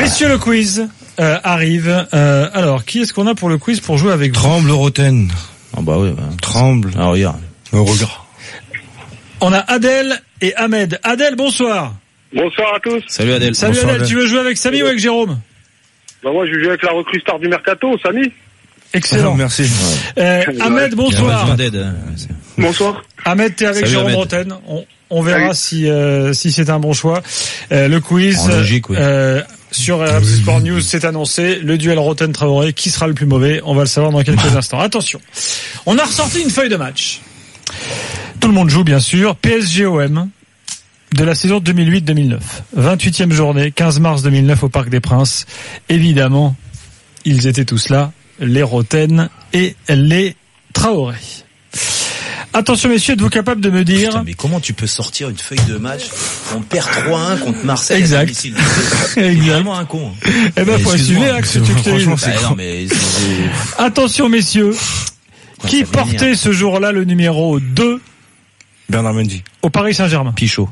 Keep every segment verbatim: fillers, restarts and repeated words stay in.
Messieurs, le quiz euh, arrive. Euh, alors, qui est-ce qu'on a pour le quiz pour jouer avec vous? Tremble, Roten. Ah bah oui. Bah. Tremble. Ah regarde. Oh, regarde. On a Adèle et Ahmed. Adèle, bonsoir. Bonsoir à tous. Salut Adèle. Salut Bonsoir, Adèle, Adèle. tu veux jouer avec Samy ou avec Jérôme? Bah moi, je vais jouer avec la recrue star du Mercato, Samy. Excellent. Merci. Euh, Ahmed, bonsoir. Bonsoir. Ahmed, t'es avec Salut, Jérôme Ahmed. Roten. On, on verra Salut. si euh, si c'est un bon choix. Euh, le quiz En logique, oui. euh, sur R M C Sport News s'est annoncé. Le duel Roten-Traoré, qui sera le plus mauvais? On va le savoir dans quelques instants. Attention, on a ressorti une feuille de match. Tout le monde joue, bien sûr. P S G O M de la saison deux mille huit deux mille neuf. vingt-huitième journée, quinze mars deux mille neuf au Parc des Princes. Évidemment, ils étaient tous là, les Roten et les Traoré. Attention messieurs, êtes-vous capables de me dire... Putain, mais comment tu peux sortir une feuille de match? On perd trois un contre Marseille. Exact. C'est Exact. vraiment un con. Eh ben, faut assumer, hein, que c'est tu que t'as eu. Bah, non, mais c'est... Attention messieurs, Quoi, qui ça m'énerve. portait ce jour-là le numéro deux Bernard Mendy. au Paris Saint-Germain? Pichot.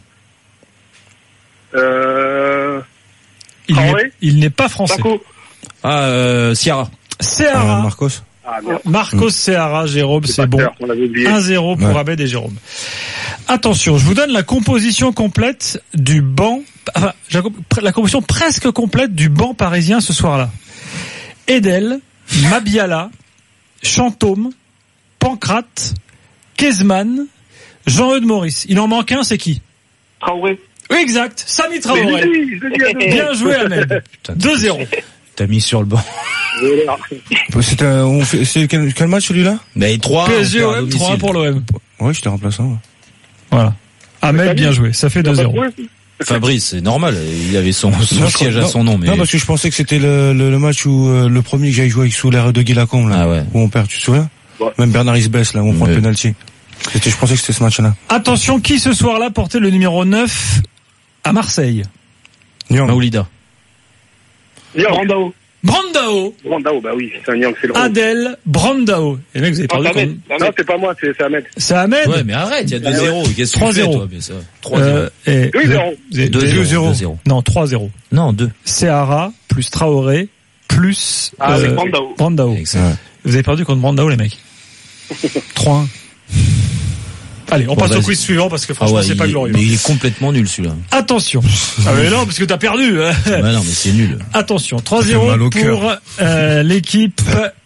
Euh... Il Ah n'est, ouais il n'est pas français. Paco. Ah, euh, Ciara. Seara, Euh, Marcos. Ah, merde. Marcos Seara, Jérôme, c'est pas bon. clair, on l'avait oublié. un zéro pour Ouais. Abed et Jérôme. Attention, je vous donne la composition complète du banc, enfin, la composition presque complète du banc parisien ce soir-là. Edel, Mabiala, Chantôme, Pancrate, Kezman, Jean-Eudes Maurice. Il en manque un, c'est qui? Traoré. Oui, exact. Samy Mais Traoré. je l'ai dit, je l'ai dit à deux. Bien joué, Ahmed. Putain, deux zéro. T'as mis sur le banc. Voilà. C'était un, on fait, c'est quel, quel match celui-là? Mais trois. P S G on O perd à M, domicile. trois un pour l'O M. Ouais, j'étais remplaçant. Ouais. Voilà. Ahmed, Samy, bien joué. Ça fait t'as deux pas zéro. trouvé Fabrice, c'est normal. Il avait son, son Non, je siège crois- à son nom, mais. Non, parce que je pensais que c'était le, le, le match où euh, le premier que j'avais joué avec sous l'air de Guy Lacombe, là. Ah ouais. Où on perd, tu te souviens? Ouais. Même Bernard Isbès, là, où on prend Ouais. le penalty. C'était, je pensais que c'était ce match-là. Attention, qui ce soir-là portait le numéro neuf à Marseille? Nyang. Maoulida. Niang. Brandao. Brandao, Brandao, bah oui, c'est un Niang, c'est le Adel Brandao. Et les mecs, vous avez Non, perdu c'est Ahmed. contre... Non, c'est pas moi, c'est c'est Ahmed. C'est Ahmed. Ouais, mais arrête, il y a deux Ouais. zéro. Qu'est-ce que trois tu fais, zéro. toi, mais ça? trois zéro. Euh, et deux zéro. vous avez- deux deux- zéro. deux zéro. Non, trois zéro. Non, deux. Seara plus Traoré plus Ah, euh, c'est Brandao. Brandao. Excellent. Vous avez perdu contre Brandao, les mecs. trois un. Allez, on Bon, passe au vas-y. quiz suivant parce que Ah franchement, ouais, c'est il pas est- glorieux. Mais il est complètement nul, celui-là. Attention. Ah mais non, parce que t'as perdu. Hein. Bah non, mais c'est nul. Attention, trois Ça fait zéro mal au pour cœur. euh, l'équipe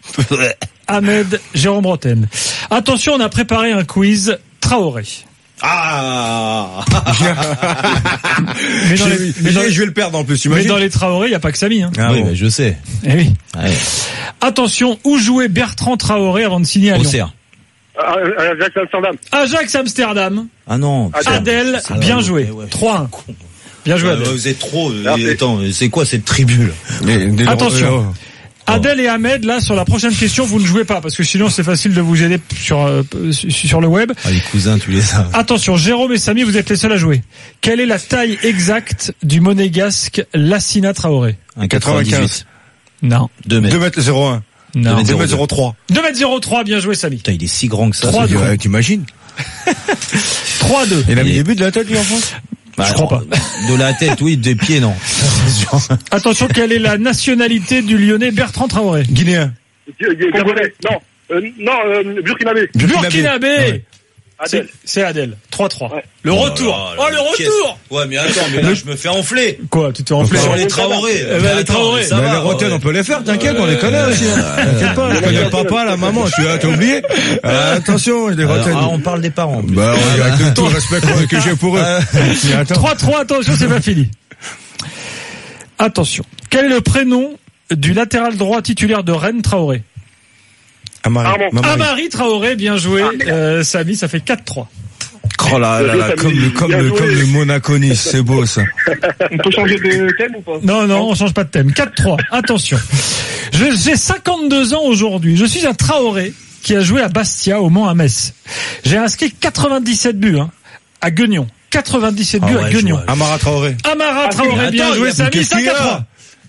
Ahmed Jérôme Roten. Attention, on a préparé un quiz Traoré. Ah! Mais dans les, mais dans les- je vais le perdre en plus, tu mais imagines? dans les Traoré, il n'y a pas que Samy. Hein. Ah oui, bon. bah, je sais. Eh oui. Ouais. Attention, où jouait Bertrand Traoré avant de signer à Lyon? Auxerre. Ah, euh, Jacques Amsterdam. Ajax Amsterdam. Ah non. putain. Adèle, Ah, bien ouais, joué. ouais, ouais. trois un. Bien joué, Ouais, Adèle. ouais, vous êtes trop. euh, Merci. Attends, c'est quoi cette tribu là? Des- des- Attention. euh, Adèle et Ahmed, là, sur la prochaine question, vous ne jouez pas, parce que sinon c'est facile de vous aider sur, euh, sur le web. Ah, les cousins, tu les as. Attention, Jérôme et Samy, vous êtes les seuls à jouer. Quelle est la taille exacte du monégasque Lassina Traoré? Un quatre-vingt-dix-huit. Non. deux mètres. deux mètres zéro un. Non. Deux deux mètres zéro zéro trois. deux mètres zéro trois, bien joué Samy. Putain, il est si grand que ça. Trois, ce deux. gars. Ouais, t'imagines? trois deux. Il a mis Et- des buts de la tête, lui, en France? Bah, Je crois alors, De la tête, oui, des pieds, non. Attention, quelle est la nationalité du Lyonnais Bertrand Traoré? Guinéen. Congolais. Non. Euh, non, euh, Burkinabé. Burkinabé. Ouais. C'est, Adèle. c'est Adèle. trois trois. Ouais. Le retour. là Oh, là, le mais qu'est-ce- retour. Ouais, mais attends, mais là, je me fais enfler. Quoi, tu t'es enflé Sur sur les les... Traoré. Eh ben, Mais les attends, Traoré. mais ça Bah, va, les Roten, ouais. on peut les faire, t'inquiète, on les connaît aussi. Hein. T'inquiète pas, je connais le papa, la maman, tu as, t'as oublié? Ah, attention, les Roten. Alors, ah, on parle des parents. en plus. Bah, on avec le tout le respect que que j'ai pour eux. Mais attends. trois trois, attention, c'est pas fini. Attention. Quel est le prénom du latéral droit titulaire de Rennes Traoré? Amari. Armand. Mamari. Amari Traoré, bien joué. Ah, merde. Euh, Samy, ça fait quatre trois. Oh là là là, comme le, comme le, comme le Monaco Nice, c'est beau, ça. On peut changer de thème ou pas? Non, non, on change pas de thème. quatre trois. Attention. Je- j'ai cinquante-deux ans aujourd'hui. Je suis un Traoré qui a joué à Bastia, au Mans, à Metz. J'ai inscrit quatre-vingt-dix-sept buts, hein, à Guignon. quatre-vingt-dix-sept buts Ah ouais, à je Guignon. vois. Amara Traoré. Amara Traoré, Attends, bien il y joué, a- Samy, qu'est-ce qu'il y cinq à a trois.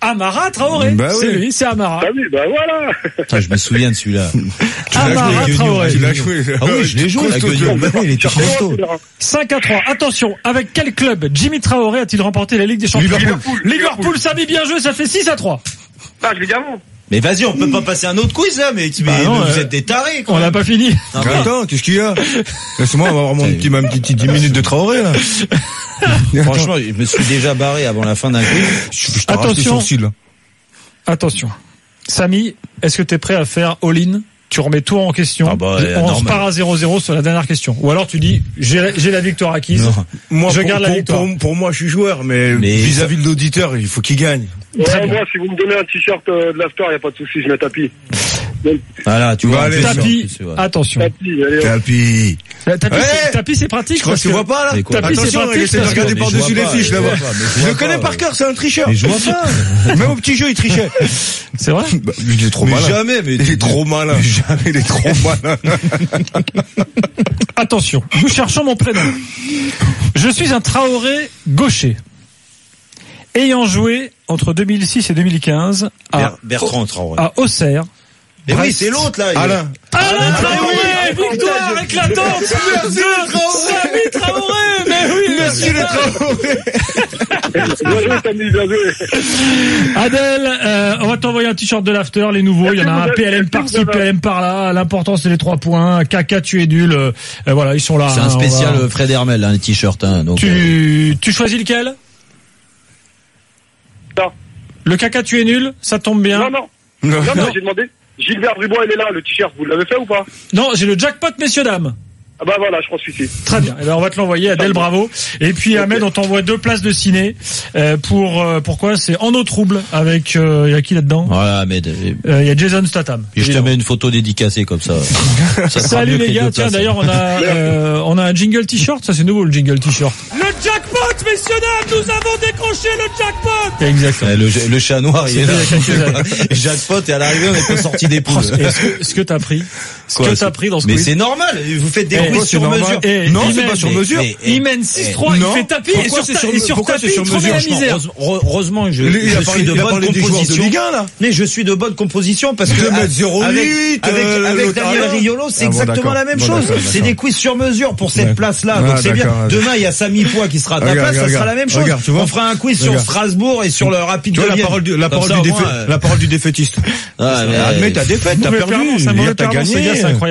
Amara Traoré. Bah c'est oui. lui, c'est Amara. Ah oui, bah voilà. Putain, je me souviens de celui-là. Amara Traoré. Tu l'as joué. Ah oui, je l'ai joué, la gueule. Bah oui, il était costaud. cinq à trois. Attention, avec quel club Jimmy Traoré a-t-il remporté la Ligue des Champions? Liverpool. Liverpool, ça mis bien joué, ça fait six à trois. Ah, je l'ai dit avant. Mais vas-y, on peut pas passer un autre quiz, là, mais, mais Bah non, vous euh, êtes des tarés, quoi. On n'a pas fini. Non, mais- Attends, qu'est-ce qu'il y a? Laisse-moi avoir mon petit, ma petite dix minutes de Traoré, là. Franchement, je me suis déjà barré avant la fin d'un quiz. Je, je t'ai racheté Attention. son style, là. Attention. Samy, est-ce que t'es prêt à faire all-in? Tu remets tout en question. Ah bah, euh, on normal. repart à zéro zéro sur la dernière question. Ou alors tu dis, j'ai, j'ai la victoire acquise. Non. Moi, Je pour, garde la pour, victoire. Pour, pour moi, je suis joueur, mais, Mais vis-à-vis de l'auditeur, il faut qu'il gagne. Très Ouais, bien. moi, si vous me donnez un t-shirt euh, de l'after, y a pas de souci, je mets tapis. Voilà, tu Bah, vois. allez, en plus, en Tapis, plus, ouais. attention. Tapis, allez, hop. Tapi. La- Tapis, Ouais. c'est, tapis, c'est pratique. Tu crois parce que tu vois pas, là? Mais quoi Tapis, c'est Attention, il pratique. essaie de parce que- regarder Mais je par-dessus vois les pas, fiches, je là-bas. vois pas, mais je Je vois le connais pas, par ouais. cœur, c'est un tricheur. Mais je vois pas. Même au petit jeu, il trichait. C'est vrai? Bah, il est trop Mais malin. jamais, mais Il est trop malin. Jamais, il est trop malin. Attention. Nous cherchons mon prénom. Je suis un Traoré gaucher. Ayant joué entre deux mille six et deux mille quinze à, Ber- Bertrand Traoré. à Auxerre. Mais oui, Brest. c'est l'autre, là. il- Alain. Alain Traoré, oui, victoire putain, je- éclatante de Samy Traoré. Mais oui, Merci les Traoré. Bien joué, Samy, bien joué. Adèle, euh, on va t'envoyer un t-shirt de l'after, les nouveaux. Il y en a un P L M par-ci, P L M par-là. L'important, c'est les trois points. Caca, tu es nul. Euh, voilà, ils sont là. C'est hein, un on spécial va- euh, Fred Hermel, hein, les t-shirts, hein, donc. euh, Tu, tu choisis lequel? Non, Le caca, tu es nul. Ça tombe bien. non, non. Non, Non, non. non, j'ai demandé. Gilbert Bribois, il est là, le t-shirt. Vous l'avez fait ou pas? Non, j'ai le jackpot, messieurs, dames. Ah bah voilà, je prends celui-ci. Très bien. Eh ben, on va te l'envoyer, Adèle, bravo. Et puis, Ahmed, on t'envoie deux places de ciné. Euh, pour, euh, pourquoi? C'est En eau trouble avec, euh, il y a qui là-dedans? Voilà, Ahmed. Et Euh, Il y a Jason Statham. puis je te évidemment. mets une photo dédicacée comme ça. Ça sera Salut mieux que les gars, deux tiens places. d'ailleurs on a euh, on a un jingle t-shirt, ça c'est nouveau le jingle t-shirt. Le jackpot, messieurs dames, nous avons décroché le jackpot. Exactement. Ouais, le, le chat noir, il est C'était là. il y a quelques années. Jackpot, et à l'arrivée, on n'est pas sorti des poules. Est-ce que ce que t'as pris, ce Quoi, que c'est- t'as pris dans ce Mais quiz? c'est normal, vous faites des Eh, quiz c'est sur normal. mesure. Eh, Non, il c'est mène- pas sur mais- mesure. mais- Il mène six trois, Non. il fait tapis et Pourquoi sur, c'est ta- sur- et sur pourquoi tapis, c'est sur il te remet mesure, la je misère. Heureusement, heureusement, je, Il je a suis parlé, de il a bonne parlé des joueurs de composition. Ligue un, là. Mais je suis de bonne composition parce que deux mètres zéro huit, avec, avec, euh, avec l'autre- Daniel ah, non. Riolo, c'est Ah, bon, exactement d'accord. la même Bon, chose. d'accord, C'est d'accord. des quiz sur mesure pour cette Ouais. place-là. Ah, Donc c'est bien. d'accord. Demain, il y a Samy Poix qui sera à ta Regarde, place, ça regarde, sera la même chose. regarde, tu vois. On fera un quiz sur Regarde. Strasbourg et sur le Rapide Tu de vois la Vienne. parole du, la Comme parole ça, du au moins, défait, euh, la parole du défaitiste. ah, mais- Admets ta défaite, t'as Mauvais perdu. perdant, c'est un mauvais T'as perdant, ce gars, gagné. c'est incroyable.